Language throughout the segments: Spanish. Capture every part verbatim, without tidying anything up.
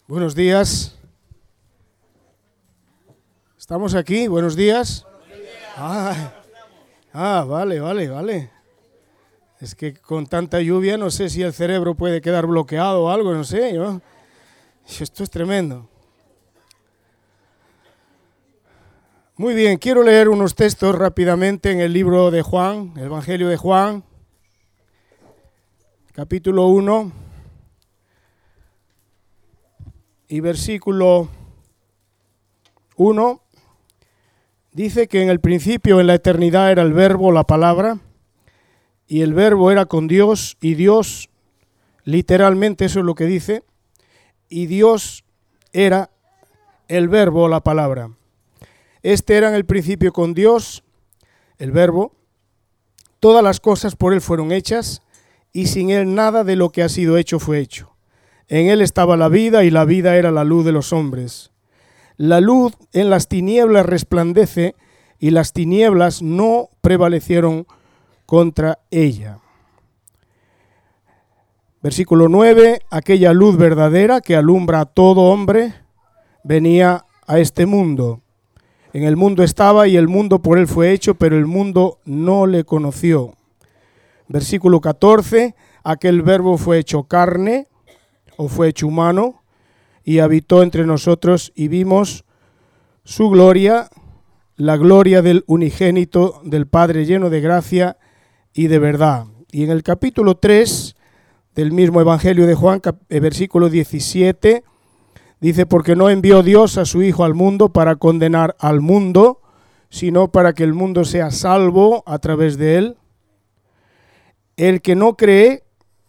Buenos días. ¿Estamos aquí? Buenos días. Ah, ah, vale, vale, vale. Es que con tanta lluvia no sé si el cerebro puede quedar bloqueado o algo, no sé. Yo. Esto es tremendo. Muy bien, quiero leer unos textos rápidamente en el libro de Juan, el Evangelio de Juan, capítulo uno y versículo uno. Dice que en el principio, en la eternidad, era el Verbo, la palabra, y el Verbo era con Dios, y Dios, literalmente eso es lo que dice, y Dios era el Verbo, la palabra. Este era en el principio con Dios, el Verbo. Todas las cosas por Él fueron hechas, y sin Él nada de lo que ha sido hecho fue hecho. En Él estaba la vida, y la vida era la luz de los hombres. La luz en las tinieblas resplandece, y las tinieblas no prevalecieron contra ella. Versículo nueve, aquella luz verdadera que alumbra a todo hombre, venía a este mundo. En el mundo estaba y el mundo por él fue hecho, pero el mundo no le conoció. Versículo catorce, aquel verbo fue hecho carne, o fue hecho humano, y habitó entre nosotros y vimos su gloria, la gloria del unigénito del Padre lleno de gracia y de verdad. Y en el capítulo tres del mismo Evangelio de Juan, versículo diecisiete, dice, porque no envió Dios a su Hijo al mundo para condenar al mundo, sino para que el mundo sea salvo a través de él. El que no cree,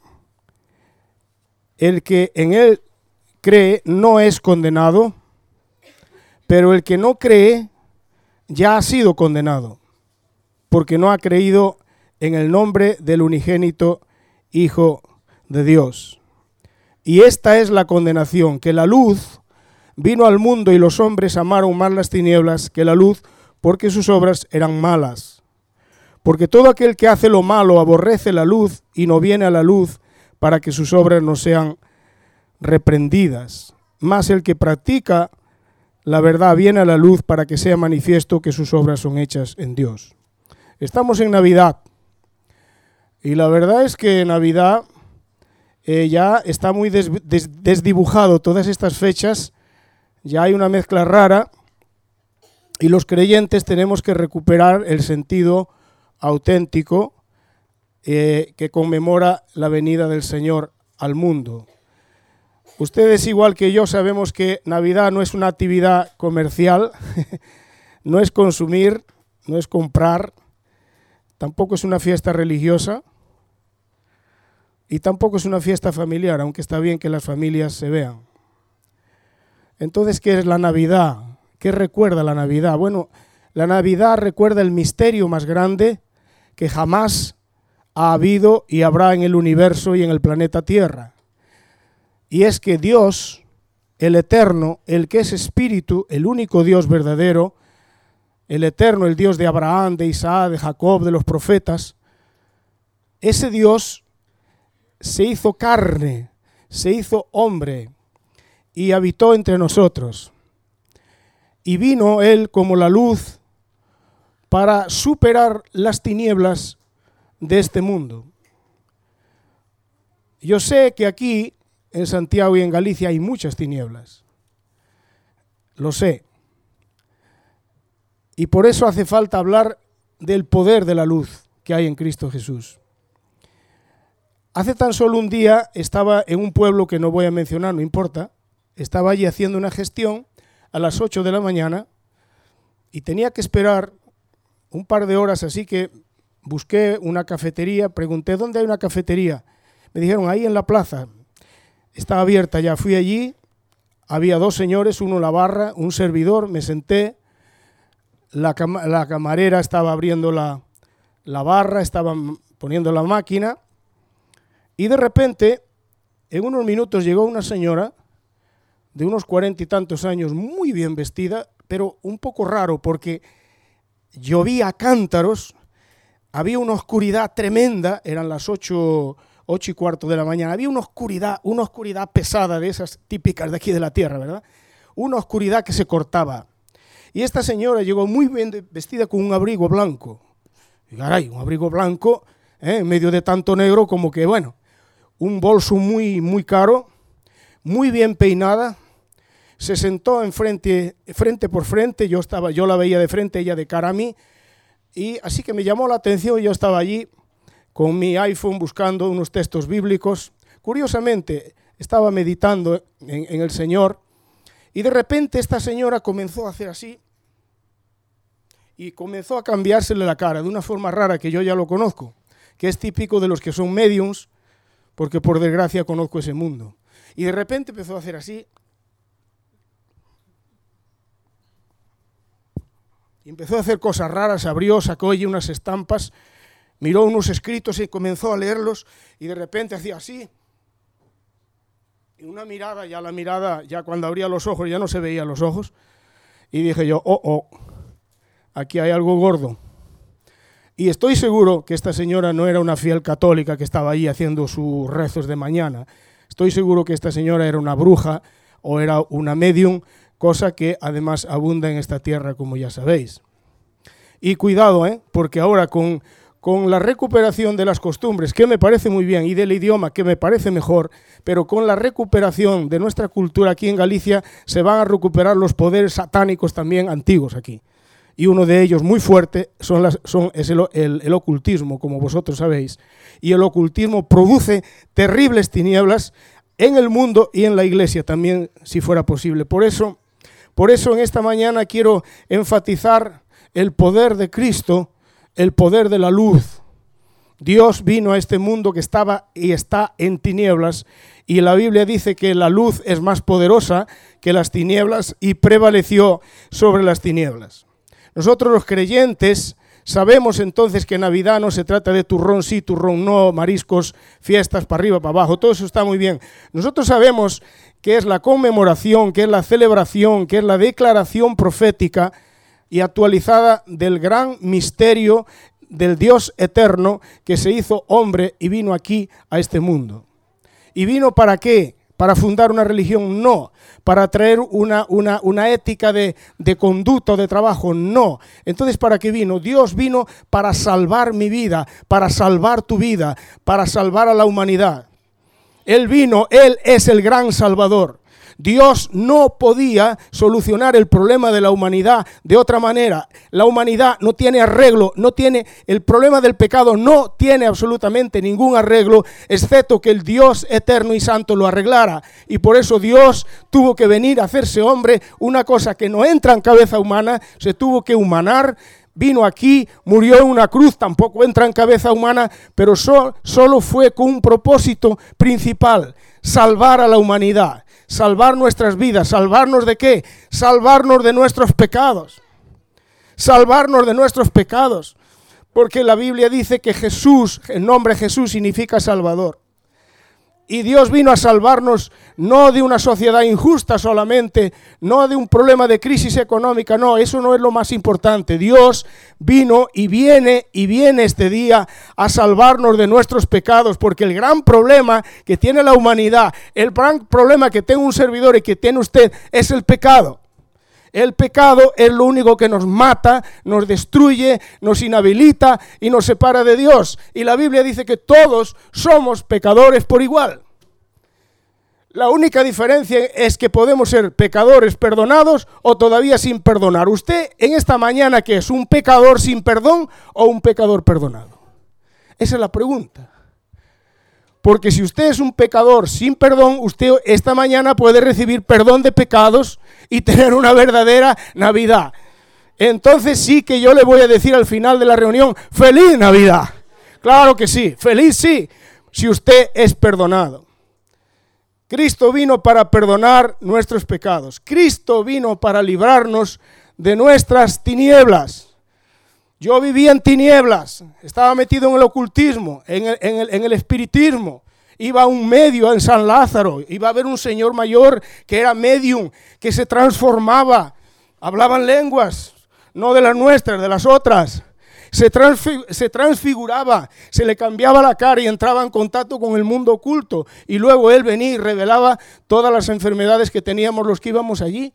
el que en él cree no es condenado, pero el que no cree ya ha sido condenado, porque no ha creído en el nombre del unigénito Hijo de Dios. Y esta es la condenación, que la luz vino al mundo y los hombres amaron más las tinieblas que la luz, porque sus obras eran malas. Porque todo aquel que hace lo malo aborrece la luz y no viene a la luz para que sus obras no sean reprendidas. Mas el que practica la verdad viene a la luz para que sea manifiesto que sus obras son hechas en Dios. Estamos en Navidad y la verdad es que Navidad eh, ya está muy des, des, desdibujado todas estas fechas, ya hay una mezcla rara y los creyentes tenemos que recuperar el sentido auténtico eh, que conmemora la venida del Señor al mundo. Ustedes, igual que yo, sabemos que Navidad no es una actividad comercial, no es consumir, no es comprar, tampoco es una fiesta religiosa y tampoco es una fiesta familiar, aunque está bien que las familias se vean. Entonces, ¿qué es la Navidad? ¿Qué recuerda la Navidad? Bueno, la Navidad recuerda el misterio más grande que jamás ha habido y habrá en el universo y en el planeta Tierra. Y es que Dios, el eterno, el que es espíritu, el único Dios verdadero, el eterno, el Dios de Abraham, de Isaac, de Jacob, de los profetas, ese Dios se hizo carne, se hizo hombre y habitó entre nosotros. Y vino Él como la luz para superar las tinieblas de este mundo. Yo sé que aquí en Santiago y en Galicia hay muchas tinieblas, lo sé, y por eso hace falta hablar del poder de la luz que hay en Cristo Jesús. Hace tan solo un día estaba en un pueblo que no voy a mencionar, no importa, estaba allí haciendo una gestión a las ocho de la mañana y tenía que esperar un par de horas, así que busqué una cafetería, pregunté ¿dónde hay una cafetería? Me dijeron ahí en la plaza. Estaba abierta ya, fui allí, había dos señores, uno en la barra, un servidor, me senté, la, cam- la camarera estaba abriendo la, la barra, estaba poniendo la máquina, y de repente, en unos minutos llegó una señora de unos cuarenta y tantos años, muy bien vestida, pero un poco raro porque llovía a cántaros, había una oscuridad tremenda, eran las ocho ocho y cuarto de la mañana. Había una oscuridad, una oscuridad pesada de esas típicas de aquí de la tierra, ¿verdad? Una oscuridad que se cortaba. Y esta señora llegó muy bien vestida con un abrigo blanco. Y caray, un abrigo blanco, ¿eh? En medio de tanto negro, como que, bueno, un bolso muy, muy caro, muy bien peinada. Se sentó enfrente, frente por frente, yo, estaba, yo la veía de frente, ella de cara a mí, y así que me llamó la atención, yo estaba allí con mi iPhone buscando unos textos bíblicos. Curiosamente, estaba meditando en, en el Señor, y de repente esta señora comenzó a hacer así, y comenzó a cambiársele la cara de una forma rara que yo ya lo conozco, que es típico de los que son mediums, porque por desgracia conozco ese mundo. Y de repente empezó a hacer así, y empezó a hacer cosas raras, abrió, sacó allí unas estampas, miró unos escritos y comenzó a leerlos, y de repente hacía así, y una mirada, ya la mirada, ya cuando abría los ojos, ya no se veían los ojos, y dije yo, oh, oh, aquí hay algo gordo. Y estoy seguro que esta señora no era una fiel católica que estaba ahí haciendo sus rezos de mañana. Estoy seguro que esta señora era una bruja o era una medium, cosa que además abunda en esta tierra, como ya sabéis. Y cuidado, ¿eh? Porque ahora con, con la recuperación de las costumbres, que me parece muy bien, y del idioma, que me parece mejor, pero con la recuperación de nuestra cultura aquí en Galicia, se van a recuperar los poderes satánicos también antiguos aquí. Y uno de ellos muy fuerte son las, son, es el, el, el ocultismo, como vosotros sabéis. Y el ocultismo produce terribles tinieblas en el mundo y en la iglesia también, si fuera posible. Por eso, por eso en esta mañana quiero enfatizar el poder de Cristo, el poder de la luz. Dios vino a este mundo que estaba y está en tinieblas, y la Biblia dice que la luz es más poderosa que las tinieblas y prevaleció sobre las tinieblas. Nosotros los creyentes sabemos entonces que Navidad no se trata de turrón sí, turrón no, mariscos, fiestas para arriba, para abajo, todo eso está muy bien. Nosotros sabemos que es la conmemoración, que es la celebración, que es la declaración profética y actualizada del gran misterio del Dios eterno que se hizo hombre y vino aquí a este mundo. ¿Y vino para qué? ¿Para fundar una religión? No. ¿Para traer una, una, una ética de, de conducta o de trabajo? No. Entonces, ¿para qué vino? Dios vino para salvar mi vida, para salvar tu vida, para salvar a la humanidad. Él vino, Él es el gran Salvador. Dios no podía solucionar el problema de la humanidad de otra manera. La humanidad no tiene arreglo, no tiene, el problema del pecado no tiene absolutamente ningún arreglo, excepto que el Dios eterno y santo lo arreglara. Y por eso Dios tuvo que venir a hacerse hombre, una cosa que no entra en cabeza humana, se tuvo que humanar. Vino aquí, murió en una cruz, tampoco entra en cabeza humana, pero so, solo fue con un propósito principal, salvar a la humanidad. Salvar nuestras vidas. ¿Salvarnos de qué? Salvarnos de nuestros pecados. Salvarnos de nuestros pecados. Porque la Biblia dice que Jesús, el nombre Jesús significa Salvador. Y Dios vino a salvarnos no de una sociedad injusta solamente, no de un problema de crisis económica, no, eso no es lo más importante. Dios vino y viene y viene este día a salvarnos de nuestros pecados, porque el gran problema que tiene la humanidad, el gran problema que tiene un servidor y que tiene usted es el pecado. El pecado es lo único que nos mata, nos destruye, nos inhabilita y nos separa de Dios. Y la Biblia dice que todos somos pecadores por igual. La única diferencia es que podemos ser pecadores perdonados o todavía sin perdonar. ¿Usted en esta mañana qué es? ¿Un pecador sin perdón o un pecador perdonado? Esa es la pregunta. Porque si usted es un pecador sin perdón, usted esta mañana puede recibir perdón de pecados y tener una verdadera Navidad. Entonces sí que yo le voy a decir al final de la reunión, ¡feliz Navidad! Claro que sí, feliz sí, si usted es perdonado. Cristo vino para perdonar nuestros pecados. Cristo vino para librarnos de nuestras tinieblas. Yo vivía en tinieblas, estaba metido en el ocultismo, en el, en el, en el espiritismo. Iba a un medio en San Lázaro, iba a ver un señor mayor que era medium, que se transformaba. Hablaban lenguas, no de las nuestras, de las otras. se, transfi- se transfiguraba, se le cambiaba la cara y entraba en contacto con el mundo oculto. Y luego él venía y revelaba todas las enfermedades que teníamos los que íbamos allí.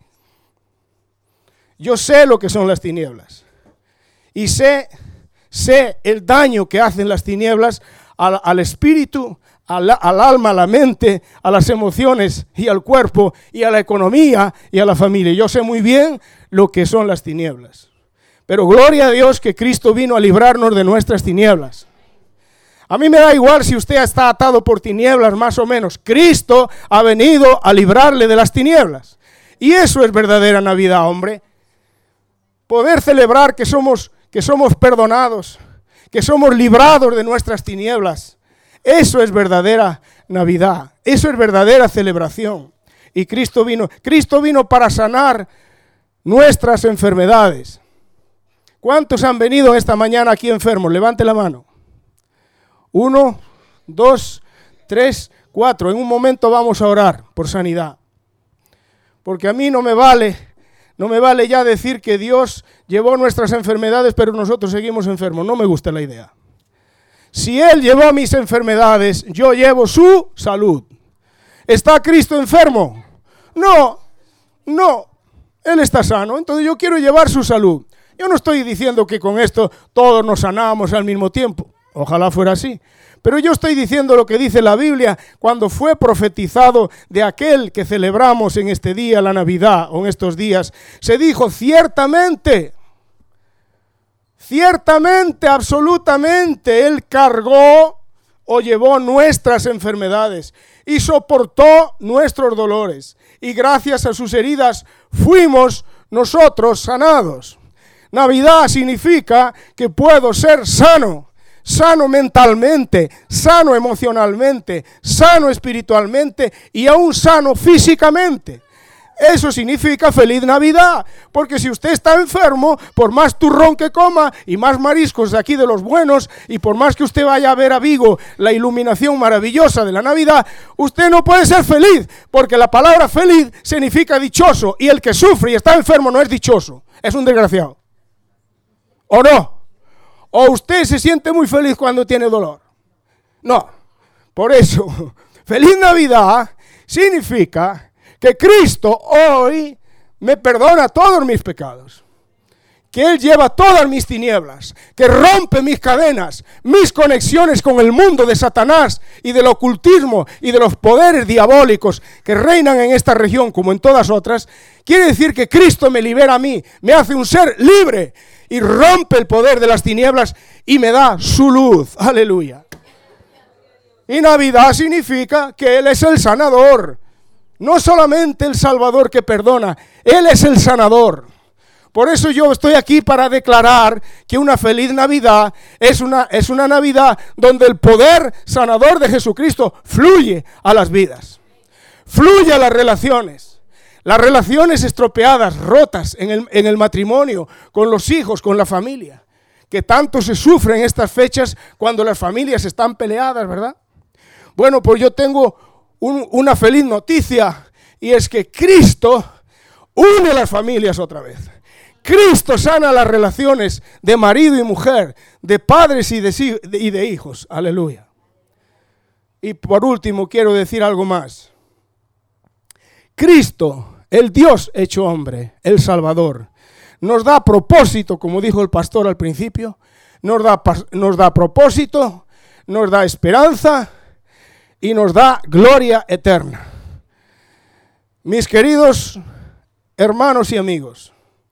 Yo sé lo que son las tinieblas. Y sé, sé el daño que hacen las tinieblas al, al espíritu, al, al alma, a la mente, a las emociones y al cuerpo y a la economía y a la familia. Yo sé muy bien lo que son las tinieblas. Pero gloria a Dios que Cristo vino a librarnos de nuestras tinieblas. A mí me da igual si usted está atado por tinieblas más o menos. Cristo ha venido a librarle de las tinieblas. Y eso es verdadera Navidad, hombre. Poder celebrar que somos, que somos perdonados, que somos librados de nuestras tinieblas. Eso es verdadera Navidad. Eso es verdadera celebración. Y Cristo vino, Cristo vino para sanar nuestras enfermedades. ¿Cuántos han venido esta mañana aquí enfermos? Levante la mano. Uno, dos, tres, cuatro. En un momento vamos a orar por sanidad. Porque a mí no me vale, no me vale ya decir que Dios llevó nuestras enfermedades, pero nosotros seguimos enfermos. No me gusta la idea. Si Él llevó mis enfermedades, yo llevo su salud. ¿Está Cristo enfermo? No, no. Él está sano, entonces yo quiero llevar su salud. Yo no estoy diciendo que con esto todos nos sanamos al mismo tiempo. Ojalá fuera así. Pero yo estoy diciendo lo que dice la Biblia cuando fue profetizado de aquel que celebramos en este día, la Navidad, o en estos días. Se dijo ciertamente, ciertamente, absolutamente, Él cargó o llevó nuestras enfermedades y soportó nuestros dolores. Y gracias a sus heridas fuimos nosotros sanados. Navidad significa que puedo ser sano, sano mentalmente, sano emocionalmente, sano espiritualmente y aún sano físicamente. Eso significa feliz Navidad, porque si usted está enfermo, por más turrón que coma y más mariscos de aquí de los buenos, y por más que usted vaya a ver a Vigo la iluminación maravillosa de la Navidad, usted no puede ser feliz, porque la palabra feliz significa dichoso, y el que sufre y está enfermo no es dichoso, es un desgraciado. ¿O no? ¿O usted se siente muy feliz cuando tiene dolor? No. Por eso, feliz Navidad significa que Cristo hoy me perdona todos mis pecados, que Él lleva todas mis tinieblas, que rompe mis cadenas, mis conexiones con el mundo de Satanás y del ocultismo y de los poderes diabólicos que reinan en esta región como en todas otras. Quiere decir que Cristo me libera a mí, me hace un ser libre y rompe el poder de las tinieblas y me da su luz. Aleluya. Y Navidad significa que Él es el sanador. No solamente el Salvador que perdona, Él es el sanador. Por eso yo estoy aquí para declarar que una feliz Navidad es una, es una Navidad donde el poder sanador de Jesucristo fluye a las vidas. Fluye a las relaciones. Las relaciones estropeadas, rotas en el, en el matrimonio, con los hijos, con la familia. Que tanto se sufre en estas fechas cuando las familias están peleadas, ¿verdad? Bueno, pues yo tengo un, una feliz noticia, y es que Cristo une las familias otra vez. Cristo sana las relaciones de marido y mujer, de padres y de, y de hijos. Aleluya. Y por último quiero decir algo más. Cristo, el Dios hecho hombre, el Salvador, nos da propósito, como dijo el pastor al principio, nos da, nos da propósito, nos da esperanza y nos da gloria eterna. Mis queridos hermanos y amigos,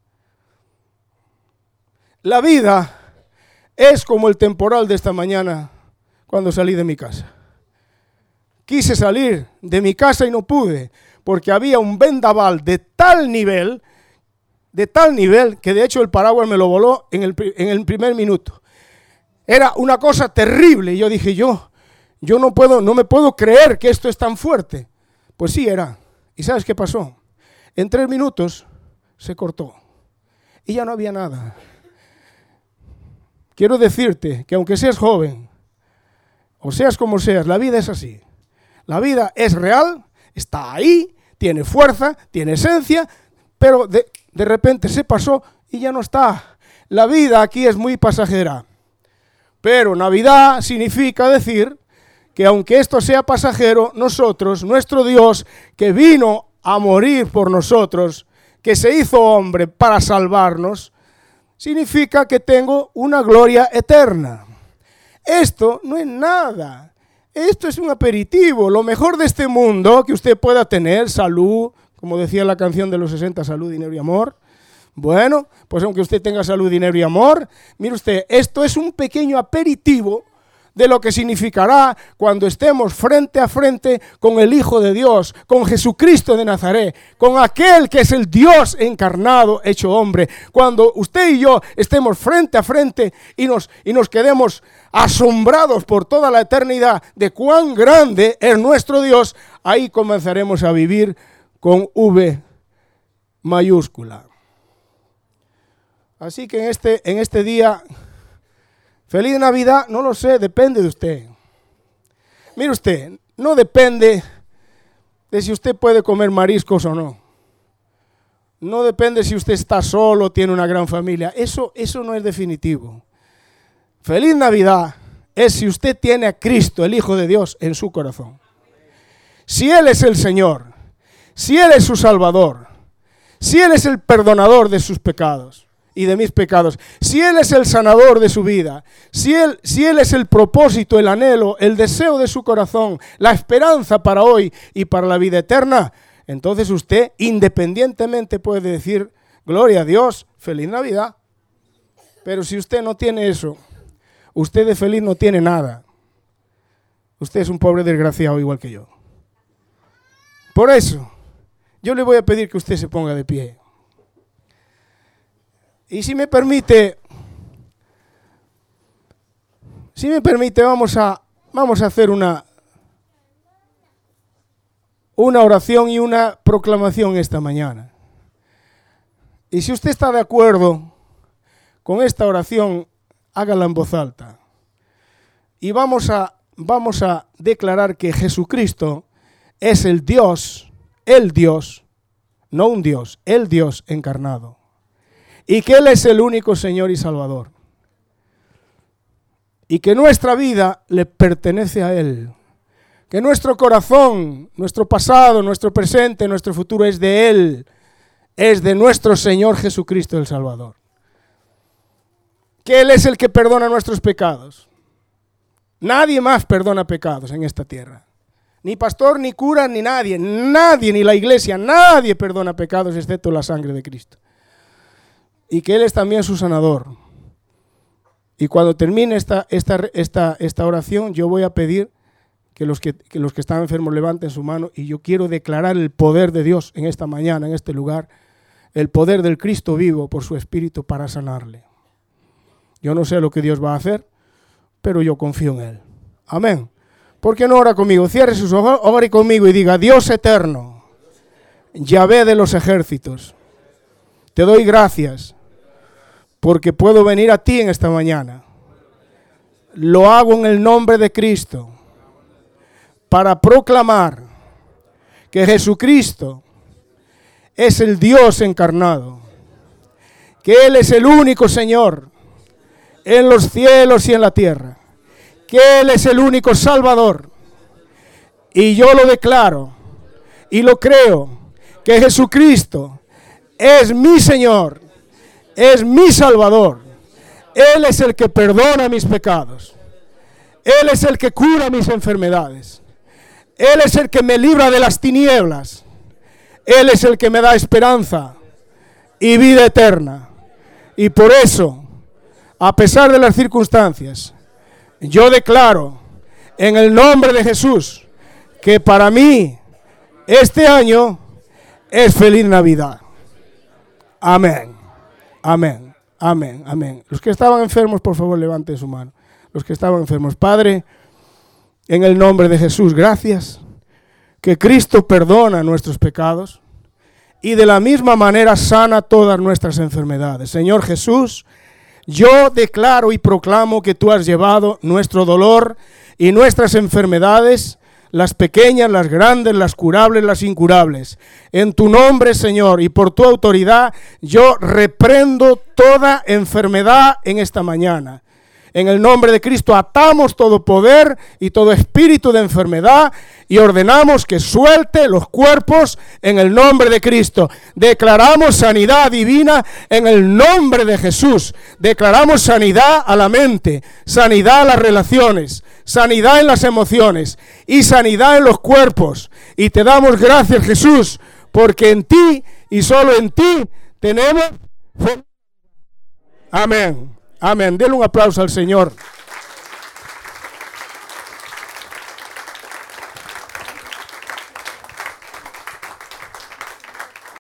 la vida es como el temporal de esta mañana cuando salí de mi casa. Quise salir de mi casa y no pude, porque había un vendaval de tal nivel, de tal nivel, que de hecho el paraguas me lo voló en el, en el primer minuto. Era una cosa terrible, y yo dije, yo, yo no puedo, no me puedo creer que esto es tan fuerte. Pues sí era. ¿Y sabes qué pasó? En tres minutos se cortó, y ya no había nada. Quiero decirte que aunque seas joven, o seas como seas, la vida es así. La vida es real, está ahí, tiene fuerza, tiene esencia, pero de, de repente se pasó y ya no está. la vida aquí es muy pasajera. Pero Navidad significa decir que aunque esto sea pasajero, nosotros, nuestro Dios, que vino a morir por nosotros, que se hizo hombre para salvarnos, significa que tengo una gloria eterna. Esto no es nada. Esto es un aperitivo. Lo mejor de este mundo que usted pueda tener, salud, como decía la canción de los sesenta, salud, dinero y amor. Bueno, pues aunque usted tenga salud, dinero y amor, mire usted, esto es un pequeño aperitivo de lo que significará cuando estemos frente a frente con el Hijo de Dios, con Jesucristo de Nazaret, con aquel que es el Dios encarnado, hecho hombre. Cuando usted y yo estemos frente a frente y nos, y nos quedemos asombrados por toda la eternidad de cuán grande es nuestro Dios, ahí comenzaremos a vivir con V mayúscula. Así que en este, en este día... Feliz Navidad, no lo sé, depende de usted. Mire usted, no depende de si usted puede comer mariscos o no. No depende si usted está solo o tiene una gran familia. Eso, eso no es definitivo. Feliz Navidad es si usted tiene a Cristo, el Hijo de Dios, en su corazón. Si Él es el Señor, si Él es su Salvador, si Él es el perdonador de sus pecados y de mis pecados, si Él es el sanador de su vida, si Él, si Él es el propósito, el anhelo, el deseo de su corazón, la esperanza para hoy y para la vida eterna, entonces usted independientemente puede decir, gloria a Dios, feliz Navidad. Pero si usted no tiene eso, usted de feliz no tiene nada. Usted es un pobre desgraciado igual que yo. Por eso, yo le voy a pedir que usted se ponga de pie. Y si me permite, si me permite, vamos a, vamos a hacer una, una oración y una proclamación esta mañana. Y si usted está de acuerdo con esta oración, hágala en voz alta. Y vamos a, vamos a declarar que Jesucristo es el Dios, el Dios, no un Dios, el Dios encarnado. Y que Él es el único Señor y Salvador. Y que nuestra vida le pertenece a Él. Que nuestro corazón, nuestro pasado, nuestro presente, nuestro futuro es de Él. Es de nuestro Señor Jesucristo el Salvador. Que Él es el que perdona nuestros pecados. Nadie más perdona pecados en esta tierra. Ni pastor, ni cura, ni nadie. Nadie, ni la iglesia, nadie perdona pecados excepto la sangre de Cristo. Y que Él es también su sanador. Y cuando termine esta, esta, esta, esta oración, yo voy a pedir que los que, que los que están enfermos levanten su mano, y yo quiero declarar el poder de Dios en esta mañana, en este lugar, el poder del Cristo vivo por su Espíritu para sanarle. Yo no sé lo que Dios va a hacer, pero yo confío en Él. Amén. ¿Por qué no ora conmigo? Cierre sus ojos, ore conmigo y diga, Dios eterno, Yahvé de los ejércitos, te doy gracias porque puedo venir a ti en esta mañana. Lo hago en el nombre de Cristo para proclamar que Jesucristo es el Dios encarnado, que Él es el único Señor en los cielos y en la tierra, que Él es el único Salvador. Y yo lo declaro y lo creo, que Jesucristo es mi Señor, es mi Salvador. Él es el que perdona mis pecados. Él es el que cura mis enfermedades. Él es el que me libra de las tinieblas. Él es el que me da esperanza y vida eterna. Y por eso, a pesar de las circunstancias, yo declaro en el nombre de Jesús que para mí este año es feliz Navidad. Amén, amén, amén, amén. Los que estaban enfermos, por favor, levanten su mano. Los que estaban enfermos. Padre, en el nombre de Jesús, gracias que Cristo perdona nuestros pecados y de la misma manera sana todas nuestras enfermedades. Señor Jesús, yo declaro y proclamo que tú has llevado nuestro dolor y nuestras enfermedades, las pequeñas, las grandes, las curables, las incurables. En tu nombre, Señor, y por tu autoridad, yo reprendo toda enfermedad en esta mañana. En el nombre de Cristo atamos todo poder y todo espíritu de enfermedad y ordenamos que suelte los cuerpos en el nombre de Cristo. Declaramos sanidad divina en el nombre de Jesús. Declaramos sanidad a la mente, sanidad a las relaciones, sanidad en las emociones y sanidad en los cuerpos. Y te damos gracias, Jesús, porque en ti y solo en ti tenemos fe. Amén. Amén. Denle un aplauso al Señor.